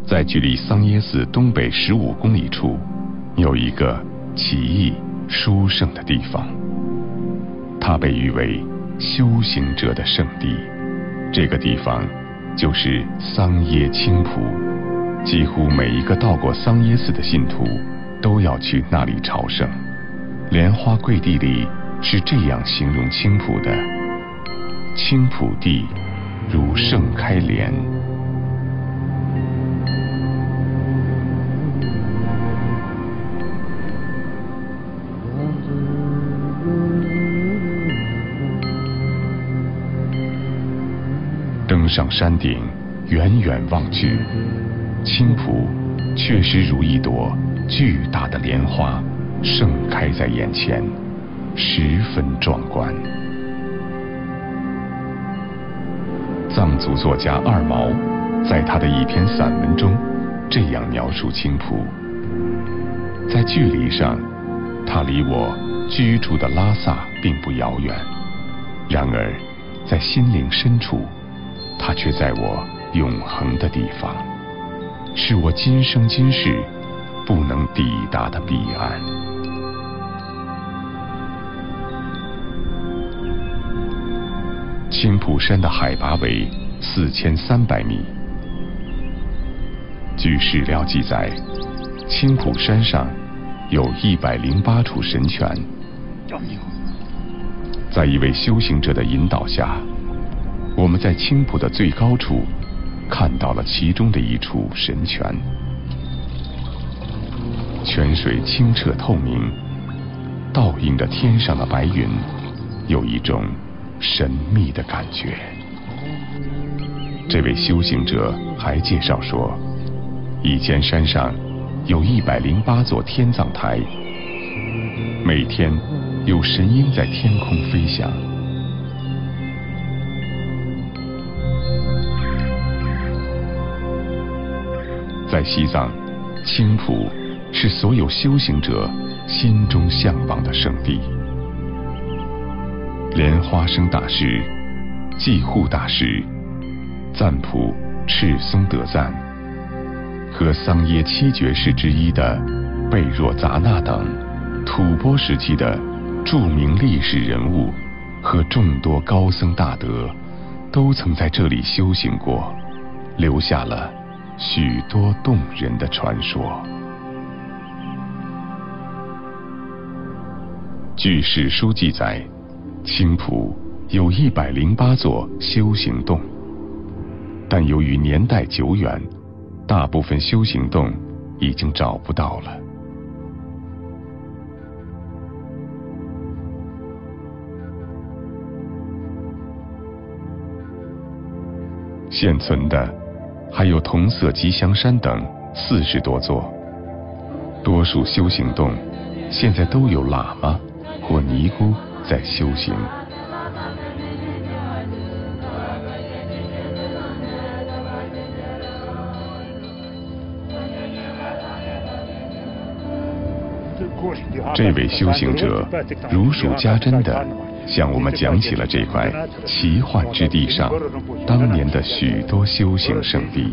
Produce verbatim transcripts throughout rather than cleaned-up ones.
在距离桑耶寺东北十五公里处，有一个奇异殊胜的地方，它被誉为修行者的圣地。这个地方就是桑耶青浦，几乎每一个到过桑耶寺的信徒都要去那里朝圣。莲花桂地里是这样形容青浦的：青浦地如盛开莲。登上山顶，远远望去，青浦确实如一朵巨大的莲花盛开在眼前，十分壮观。藏族作家二毛在他的一篇散文中这样描述青浦：在距离上，它离我居住的拉萨并不遥远，然而在心灵深处，它却在我永恒的地方，是我今生今世不能抵达的彼岸。青浦山的海拔为四千三百米。据史料记载，青浦山上有一百零八处神泉。在一位修行者的引导下，我们在青浦的最高处看到了其中的一处神泉。泉水清澈透明，倒映着天上的白云，有一种神秘的感觉。这位修行者还介绍说，以前山上有一百零八座天葬台，每天有神鹰在天空飞翔。在西藏，青浦是所有修行者心中向往的圣地。莲花生大师、济护大师、赞普赤松德赞和桑耶七绝世之一的贝若扎那等吐蕃时期的著名历史人物和众多高僧大德都曾在这里修行过，留下了许多动人的传说。据史书记载，青浦有一百零八座修行洞，但由于年代久远，大部分修行洞已经找不到了。现存的还有同色吉祥山等四十多座，多数修行洞现在都有喇嘛或尼姑在修行。这位修行者如数家珍地向我们讲起了这块奇幻之地上当年的许多修行圣地。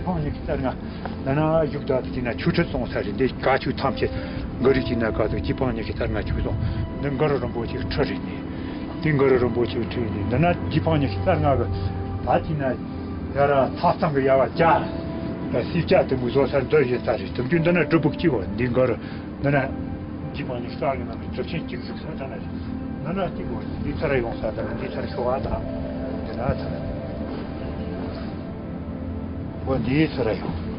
나나 지고 리사라 용사다 리사라 쇼하다 나타 뭐 리사라요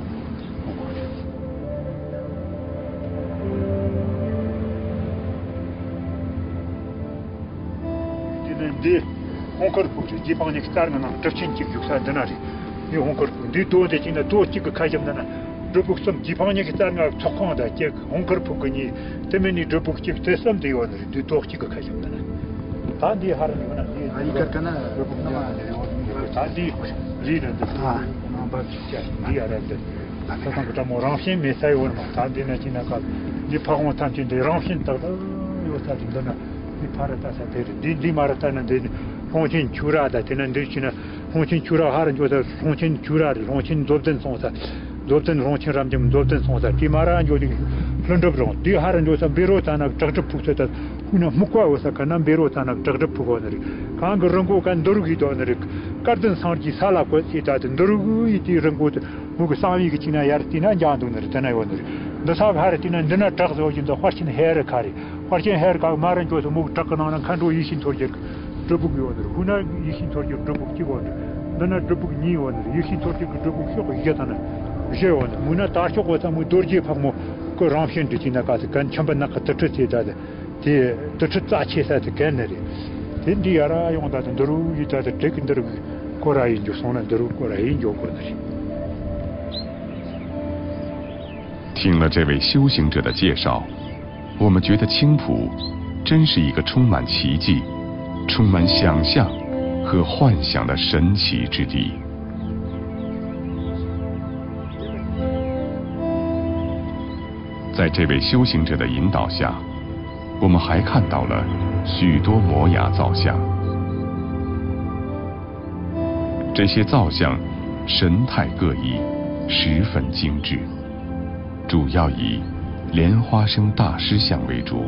디는데 홍커르포지 지방에 스타르나 접친지 육사다나리 이 홍커르포 디도데 진짜 도 찍고 가점나나 드북섬 지방에 스타르나 촉콩하다 제 홍커르포니 때문에 드북 찍 됐음도 요는 디도 찍고 가점나나 다디 하는 거는 아니 그러나 다디 리는 아 나바치자 리아라데 그러니까 뭐 랑신 메사이 오는 다디나 지나가 니 파고 탐진데 랑신 따라 요사진도나 니 파라다사 데리 니 마라타는 데 홍진 주라다 되는 데치나 홍진 주라 하는 조사 홍진 주라를 홍진 돕던 송사 돌든 롱치람 좀 돌든 송사 디마란 조디 런더브롱 디하란 조사 베로타나 적적푸세다 후나 묵과 오사카나 베로타나 적적푸고너리 강거 런고 간 도르기도너리 카든 상지 살아고 시다든 도르구 이티 런고 무고 상위기 지나 야르티나 잔도너리 타나요너리 너사 하르티나 너나 적조진도 훨씬 헤르카리 훨씬 헤르카 마란 조사 무 적거나는 칸도 이신 토르제 드북요너리 후나 이신 토르제 드북지고너리 너나 드북 니오너리 이신 토르제 드북 쇼고 이게다나 제원 문화 다쇼고 사무 도르지 파모 그 람신드 지나가서 간 참반나 같듯이다 제 뜻자치사도 괜네리 인디아라 용다든 드루 이다데 테킨드르 코라이 조선나 드루 코라이 조고너리 听了这位修行者的介绍，我们觉得青浦真是一个充满奇迹、充满想象和幻想的神奇之地。在这位修行者的引导下，我们还看到了许多摩崖造像。这些造像神态各异，十分精致，主要以莲花生大师像为主。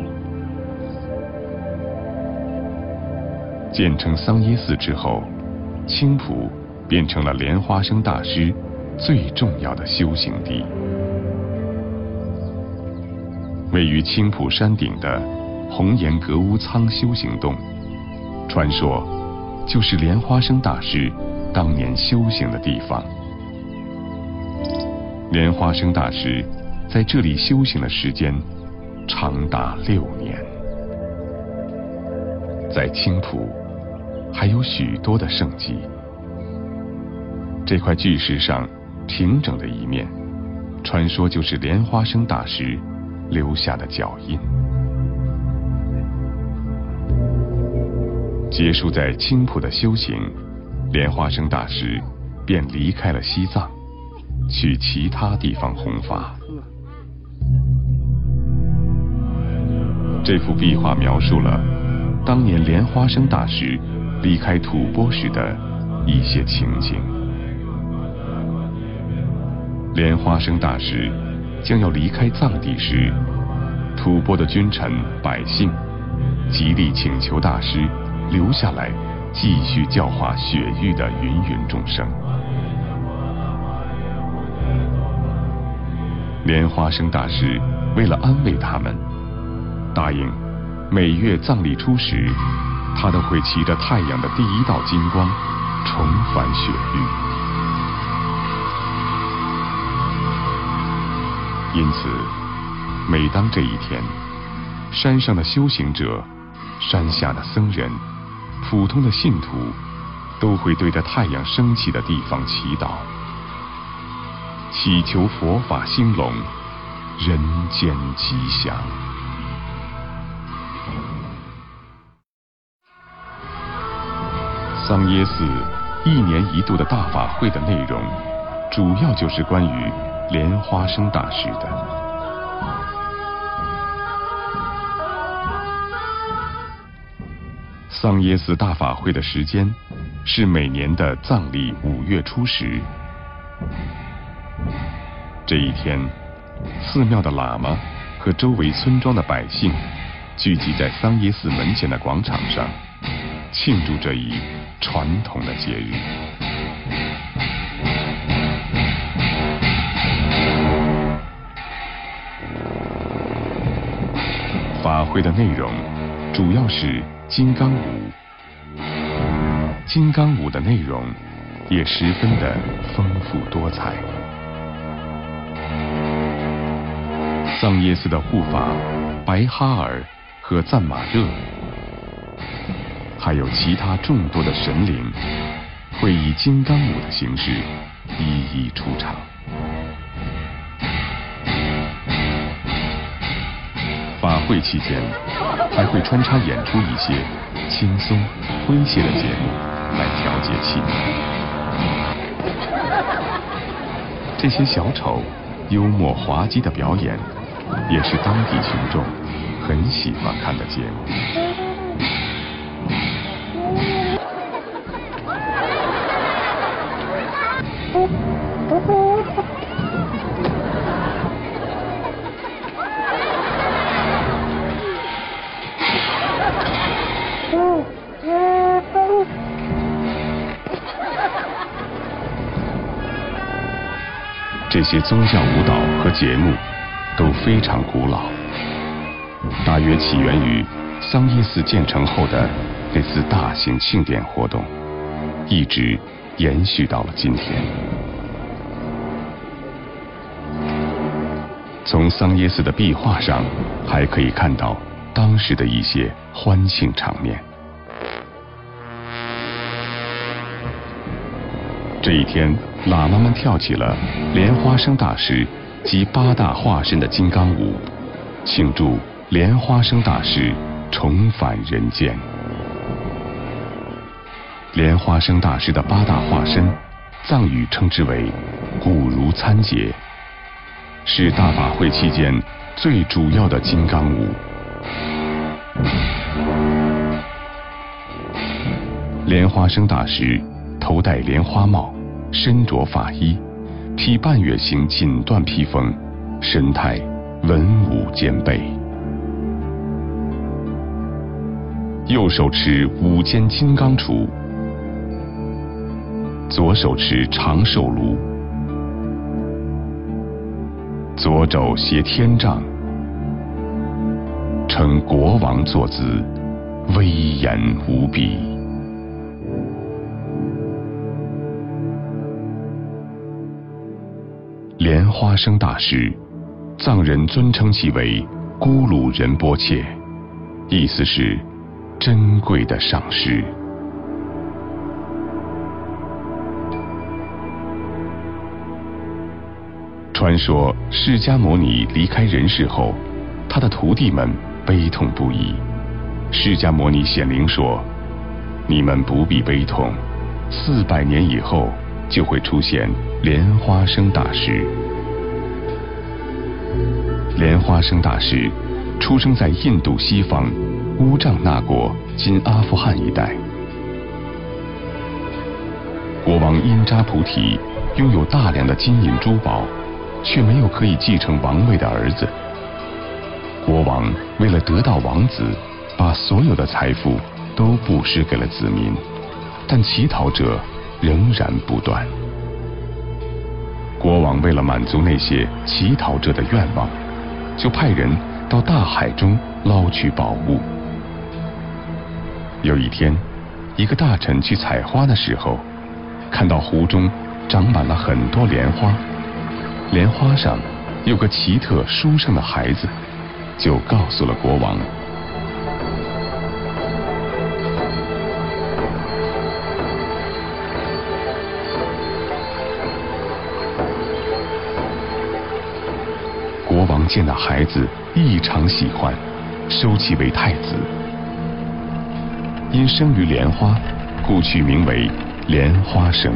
建成桑耶寺之后，青浦变成了莲花生大师最重要的修行地。位于青浦山顶的红岩格乌仓修行洞，传说就是莲花生大师当年修行的地方。莲花生大师在这里修行的时间长达六年。在青浦还有许多的圣迹。这块巨石上平整的一面，传说就是莲花生大师留下的脚印。结束在青浦的修行，莲花生大师便离开了西藏，去其他地方弘法。这幅壁画描述了当年莲花生大师离开吐蕃时的一些情景。莲花生大师将要离开藏地时，吐蕃的君臣百姓极力请求大师留下来，继续教化雪域的芸芸众生。莲花生大师为了安慰他们，答应每月藏历初时，他都会骑着太阳的第一道金光重返雪域。因此，每当这一天，山上的修行者、山下的僧人、普通的信徒，都会对着太阳升起的地方祈祷，祈求佛法兴隆，人间吉祥。桑耶寺一年一度的大法会的内容，主要就是关于莲花生大师的。桑耶寺大法会的时间是每年的藏历五月初十。这一天，寺庙的喇嘛和周围村庄的百姓聚集在桑耶寺门前的广场上，庆祝这一传统的节日。法会的内容主要是金刚舞，金刚舞的内容也十分的丰富多彩。桑耶寺的护法白哈尔和赞玛热，还有其他众多的神灵，会以金刚舞的形式一一出场。法会期间，还会穿插演出一些轻松诙谐的节目来调节气氛。这些小丑幽默滑稽的表演，也是当地群众很喜欢看的节目。 这些宗教舞蹈和节目都非常古老，大约起源于桑耶寺建成后的那次大型庆典活动，一直延续到了今天。从桑耶寺的壁画上还可以看到当时的一些欢庆场面。这一天，喇嘛们跳起了莲花生大师及八大化身的金刚舞，庆祝莲花生大师重返人间。莲花生大师的八大化身，藏语称之为古如参节，是大法会期间最主要的金刚舞。莲花生大师头戴莲花帽，身着法衣，披半月形锦缎披风，神态文武兼备。右手持五间金刚杵，左手持长寿炉，左肘携天杖，呈国王坐姿，威严无比。莲花生大师，藏人尊称其为咕噜仁波切，意思是珍贵的上师。传说释迦牟尼离开人世后，他的徒弟们悲痛不已。释迦牟尼显灵说：“你们不必悲痛，四百年以后就会出现莲花生大师。”莲花生大师出生在印度西方乌丈那国今阿富汗一带。国王因扎菩提拥有大量的金银珠宝，却没有可以继承王位的儿子。国王为了得到王子，把所有的财富都布施给了子民，但乞讨者仍然不断。国王为了满足那些乞讨者的愿望，就派人到大海中捞取宝物。有一天，一个大臣去采花的时候，看到湖中长满了很多莲花，莲花上有个奇特殊胜的孩子，就告诉了国王。国王见到孩子异常喜欢，收其为太子。因生于莲花，故取名为莲花生。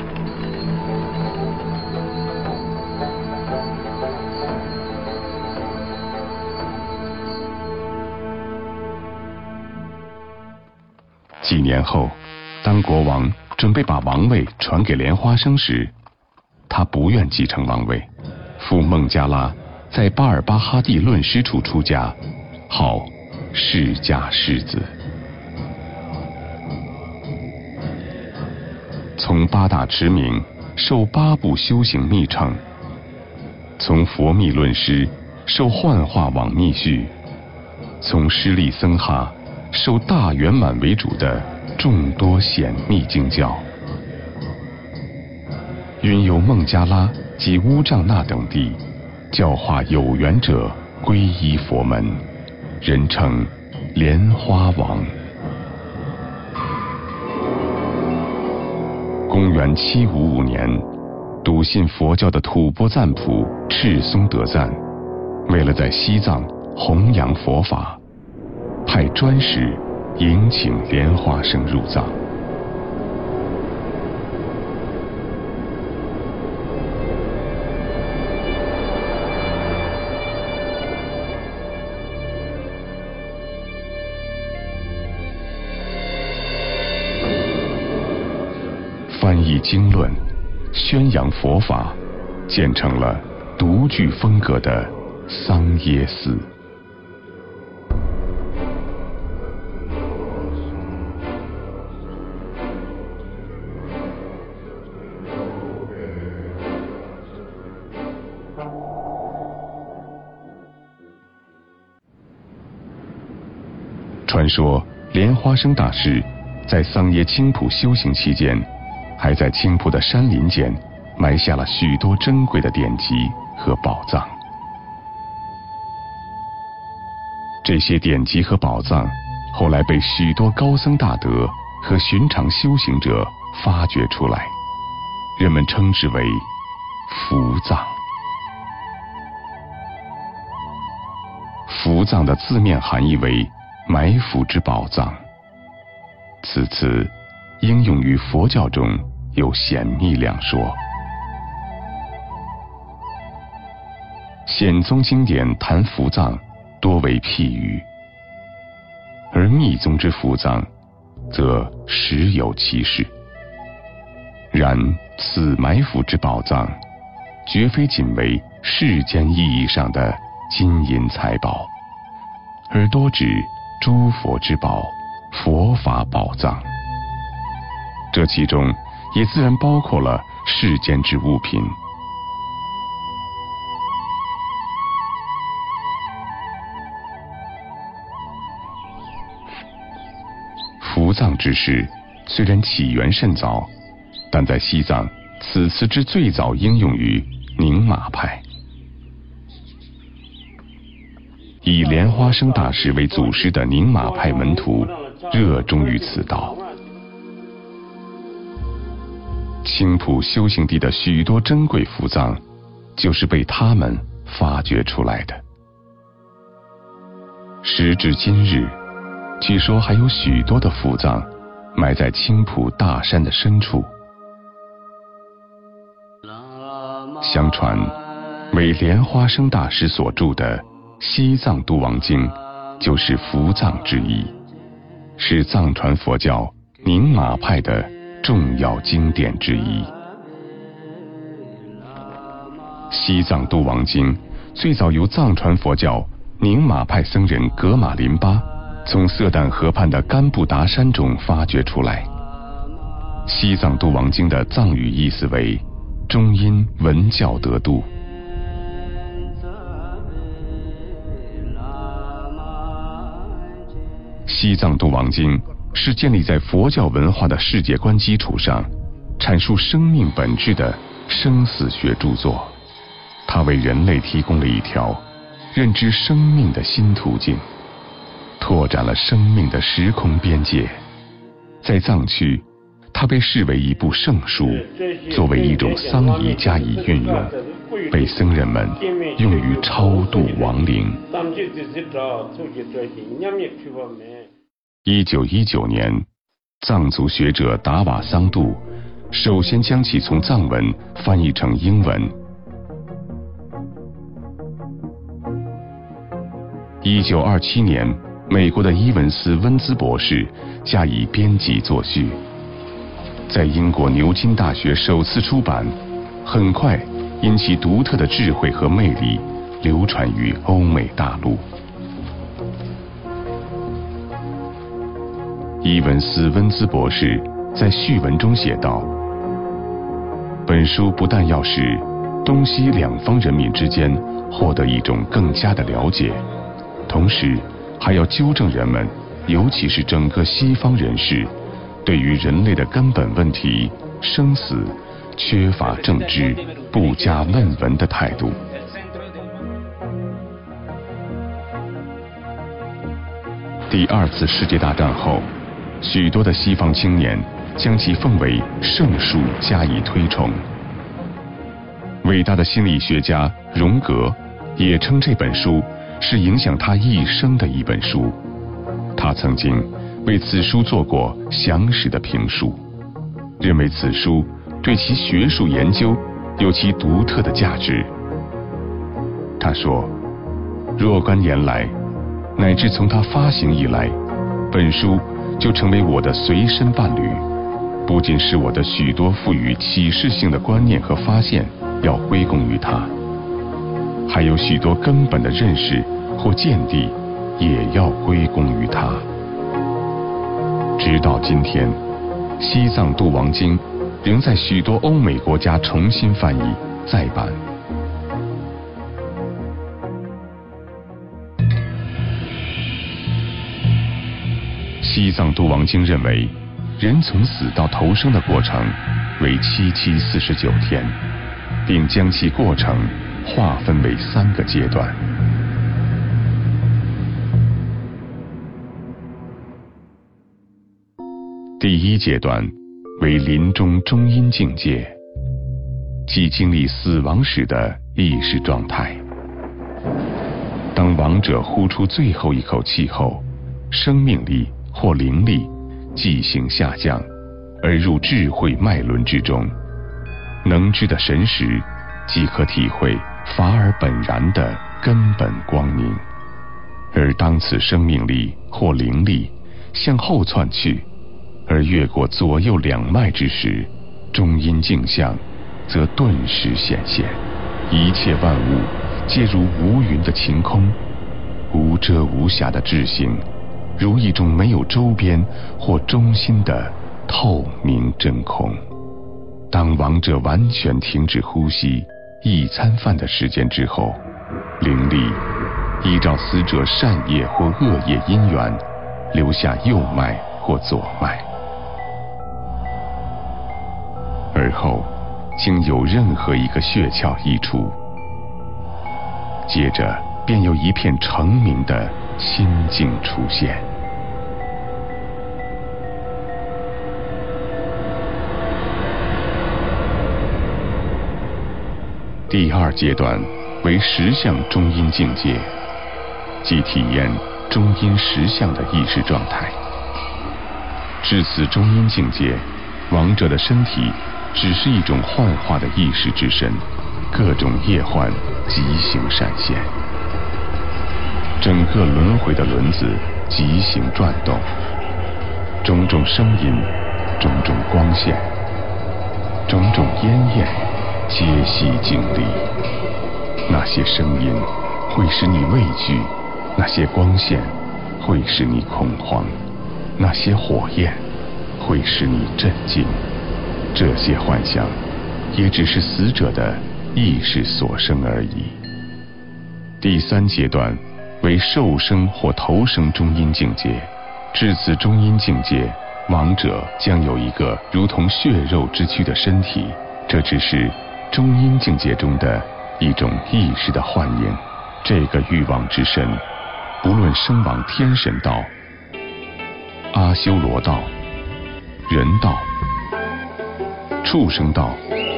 几年后，当国王准备把王位传给莲花生时，他不愿继承王位，赴孟加拉，在巴尔巴哈蒂论师处出家，号释迦狮子。从八大持名受八部修行密乘，从佛密论师受幻化网密续，从施利僧哈受大圆满为主的众多显密经教，云游孟加拉及乌丈那等地，教化有缘者皈依佛门，人称莲花王。公元七五五年，笃信佛教的吐蕃赞普赤松德赞，为了在西藏弘扬佛法，派专使迎请莲花生入藏。翻译经论，宣扬佛法，建成了独具风格的桑耶寺。 传说莲花生大师在桑耶青浦修行期间，还在青浦的山林间埋下了许多珍贵的典籍和宝藏。这些典籍和宝藏后来被许多高僧大德和寻常修行者发掘出来，人们称之为伏藏。伏藏的字面含义为埋伏之宝藏，此词应用于佛教中有显密两说。显宗经典谈伏藏多为譬喻，而密宗之伏藏则实有其事。然此埋伏之宝藏，绝非仅为世间意义上的金银财宝，而多指诸佛之宝、佛法宝藏。这其中也自然包括了世间之物品。伏藏之事虽然起源甚早，但在西藏，此词之最早应用于宁玛派。以莲花生大师为祖师的宁玛派门徒热衷于此道。青浦修行地的许多珍贵伏藏，就是被他们发掘出来的。时至今日，据说还有许多的伏藏埋在青浦大山的深处。相传，为莲花生大师所著的《西藏度王经》就是伏藏之一，是藏传佛教宁玛派的重要经典之一。《西藏度王经》最早由藏传佛教宁玛派僧人格玛林巴从色旦河畔的甘布达山中发掘出来。《西藏度王经》的藏语意思为中因闻教得度。西藏度王经是建立在佛教文化的世界观基础上，阐述生命本质的生死学著作。它为人类提供了一条认知生命的新途径，拓展了生命的时空边界。在藏区，它被视为一部圣书，作为一种丧仪加以运用，被僧人们用于超度亡灵。一九一九年，藏族学者达瓦桑杜首先将其从藏文翻译成英文。一九二七年，美国的伊文斯温兹博士加以编辑作序，在英国牛津大学首次出版，很快因其独特的智慧和魅力流传于欧美大陆。伊文斯温兹博士在序文中写道：本书不但要使东西两方人民之间获得一种更加的了解，同时还要纠正人们，尤其是整个西方人士，对于人类的根本问题生死缺乏正知、不加问闻的态度。第二次世界大战后，许多的西方青年将其奉为圣书加以推崇。伟大的心理学家荣格也称这本书是影响他一生的一本书。他曾经为此书做过详实的评述，认为此书对其学术研究有其独特的价值。他说，若干年来，乃至从它发行以来，本书就成为我的随身伴侣，不仅是我的许多赋予启示性的观念和发现要归功于它，还有许多根本的认识或见地也要归功于它。直到今天，《西藏度王经》仍在许多欧美国家重新翻译再版。 西藏度王经认为，人从死到投生的过程为七七四十九天，并将其过程划分为三个阶段。第一阶段为临终中阴境界，即经历死亡时的意识状态。当亡者呼出最后一口气后，生命力或灵力即行下降，而入智慧脉轮之中，能知的神识即可体会法尔本然的根本光明。而当此生命力或灵力向后窜去，而越过左右两脉之时，中阴镜像则顿时显现，一切万物皆如无云的晴空，无遮无暇的智性，如一种没有周边或中心的透明真空。当亡者完全停止呼吸一餐饭的时间之后，灵力依照死者善业或恶业因缘，留下右脉或左脉，而后经有任何一个穴窍溢出，接着便有一片澄明的心境出现。第二阶段为实相中阴境界，即体验中阴实相的意识状态。至此中阴境界，亡者的身体只是一种幻化的意识之身，各种业幻即行闪现，整个轮回的轮子即行转动，种种声音，种种光线，种种烟焰皆悉经历。那些声音会使你畏惧，那些光线会使你恐慌，那些火焰会使你震惊。这些幻象也只是死者的意识所生而已。第三阶段为受生或投生中阴境界，至此中阴境界，亡者将有一个如同血肉之躯的身体，这只是中阴境界中的一种意识的幻影。这个欲望之身，不论生往天神道、阿修罗道、人道、畜生道、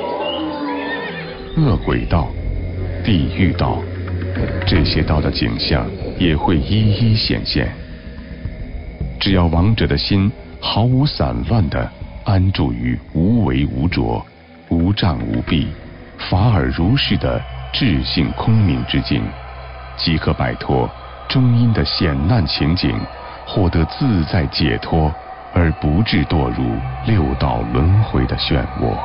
恶鬼道、地狱道，这些道的景象也会一一显现。只要亡者的心毫无散乱地安住于无为无着、无障无蔽、法尔如是的智性空明之境，即可摆脱中阴的险难情景，获得自在解脱，而不致堕入六道轮回的漩涡。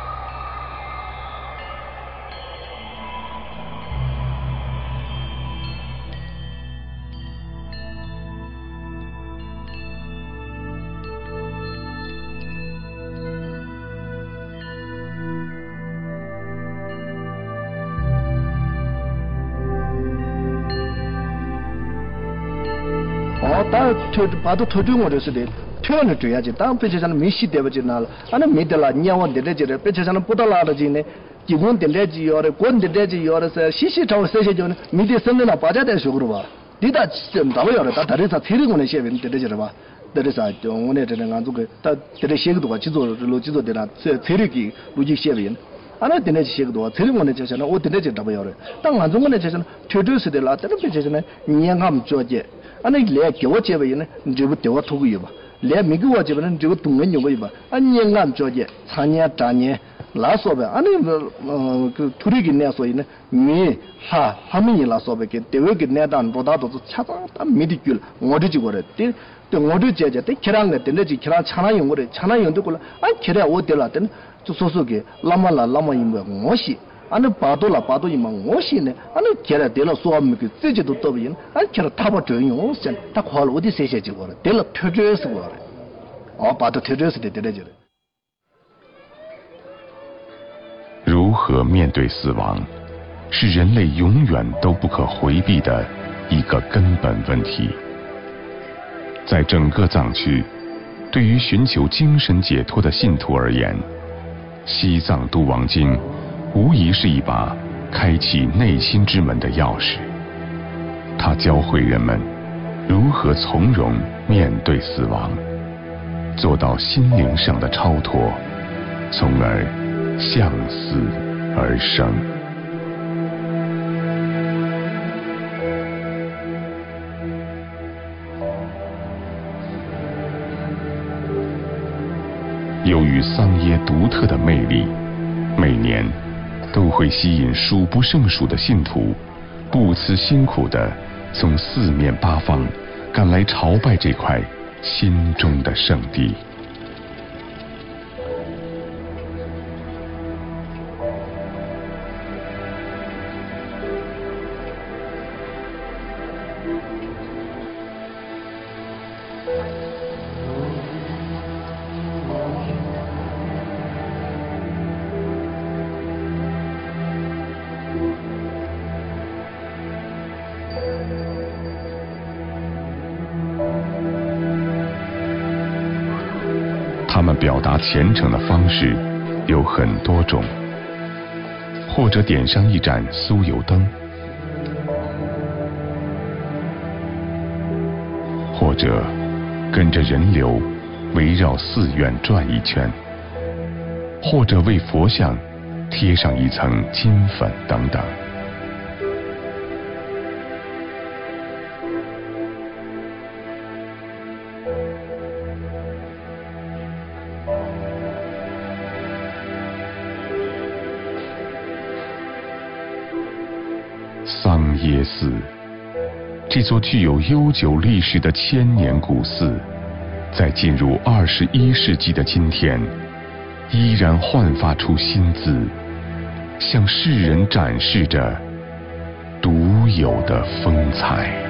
다 봐도 터중 어렸을 표현을 줘야지. 다음 배치자는 미시 되버지 날. 아니 미들라 냐원 되려지래. 배치자는 보달라지네. 기본 되려지 요래 권 되려지 요래서 시시 타워 세세ጆ는 미디 선내나 빠져야 식으로 봐. 디다 좀 나와요. 다 다르사 틀리고는 시에는 되려지래 봐. 다르사 오늘 되는 안쪽에 다 되려 시기도가 지도로 지도되나 세력이 로직 시에는 아나 되는 시기도가 틀리고는 제잖아. 오 되려지 나와요. 땅 안쪽에 제잖아. 퇴도스 될라 때는 배치자는 냥함 줘제. 아니 레 겨워제베는 저거 되어 두고요 봐. 레 미고워제베는 저거 동은 요거 봐. 아니 영감 저게 사냐 자냐 라소베 아니 그 둘이기 내서이네 미하 하민이 라소베게 대외기 내단 보다도 차다 미디귤 어디지 거래. 때 어디 제제 때 키랑네 때지 키랑 차나 용거래. 차나 용도 걸 아니 키라 어디라 때는 저 소소게 라마라 라마 임뭐 뭐시 아니 봐도라 봐도 이만 오시네 아니 걔라 될라 소함이 그 제제도 떠비인 아니 걔라 타버 조용 선 딱 홀 어디 세세지 거래 될라 표줘서 거래 어 봐도 표줘서 되더라지。 如何面对死亡，是人类永远都不可回避的一个根本问题。 在整个藏区，对于寻求精神解脱的信徒而言，西藏度王经无疑是一把开启内心之门的钥匙。它教会人们如何从容面对死亡，做到心灵上的超脱，从而向死而生。由于桑耶独特的魅力，每年都会吸引数不胜数的信徒不辞辛苦地从四面八方赶来朝拜这块心中的圣地。他们表达虔诚的方式有很多种，或者点上一盏酥油灯，或者跟着人流围绕寺院转一圈，或者为佛像贴上一层金粉等等。桑耶寺，这座具有悠久历史的千年古寺，在进入二十一世纪的今天，依然焕发出新姿，向世人展示着独有的风采。